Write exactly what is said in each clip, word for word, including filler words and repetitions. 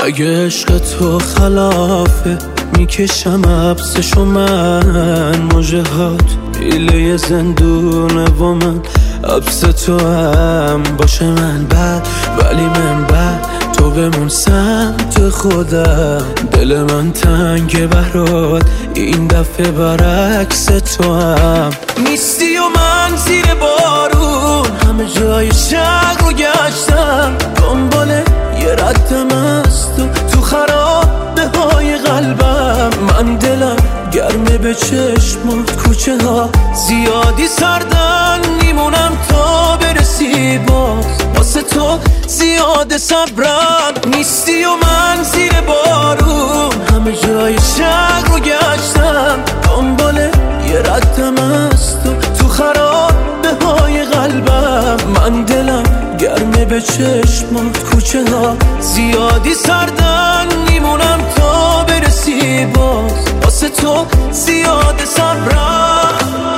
اگه عشق تو خلافه میکشم حبسشو من، مژهات ایله زندونه و من حبس تو هم باشه من بد، ولی من بد تو بمون سمت خودم. دل من تنگ برات این دفعه برعکس تو هم نیستی و من زیر بارون همه جای شهر رو گشتم، دنبال یه ردم از تو تو خرابه های قلبم. من دلم گرمه به چشمات، کوچه ها زیادی سردن میمونم تا برسی باز، واسه تو زیاد صبرم. نیستی و من زیر بارون همه جای شهر رو گشتم، دنبال یه ردم از تو تو خرابه های قلبم. من دلم گرمه به چشمات، کوچه ها زیادی سردن میمونم تا برسی باز، واسه تو زیاد صبرم.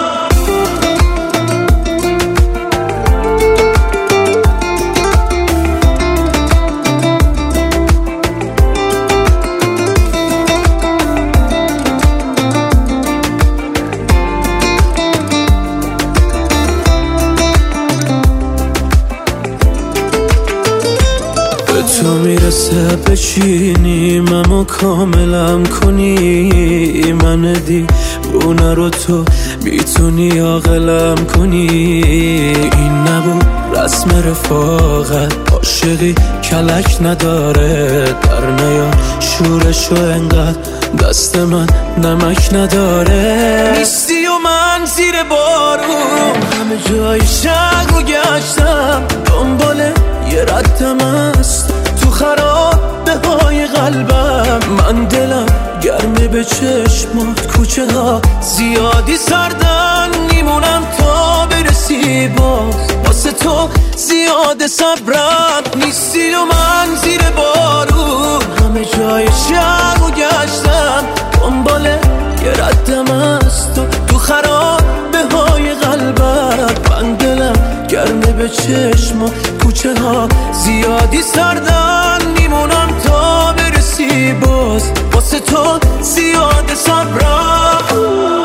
تو میرسه بچینیم اما کاملم کنی، من دیوونه رو تو میتونی عاقلم کنی. این نبود رسم رفاقت، عاشقی کلک نداره، در نیا شورشو انقدر دست من نمک نداره. نیستی و من زیر بارون همه جای شهر رو گشتم، دنبال یه ردم است تو خرابه های قلبم. من دلم گرمه به چشمات، کوچه ها زیادی سردن میمونم تا برسی باز، واسه تو زیاد صبرم. نیستی و من زیر بارون همه جای شهر رو گشتم، دنبال یه ردم است تو تو خرابه های قلبم. من دلم گرمه به چشمات، کوچه ها زیادی سردن میمونم تا برسی باز، واسه تو زیاد صبرم.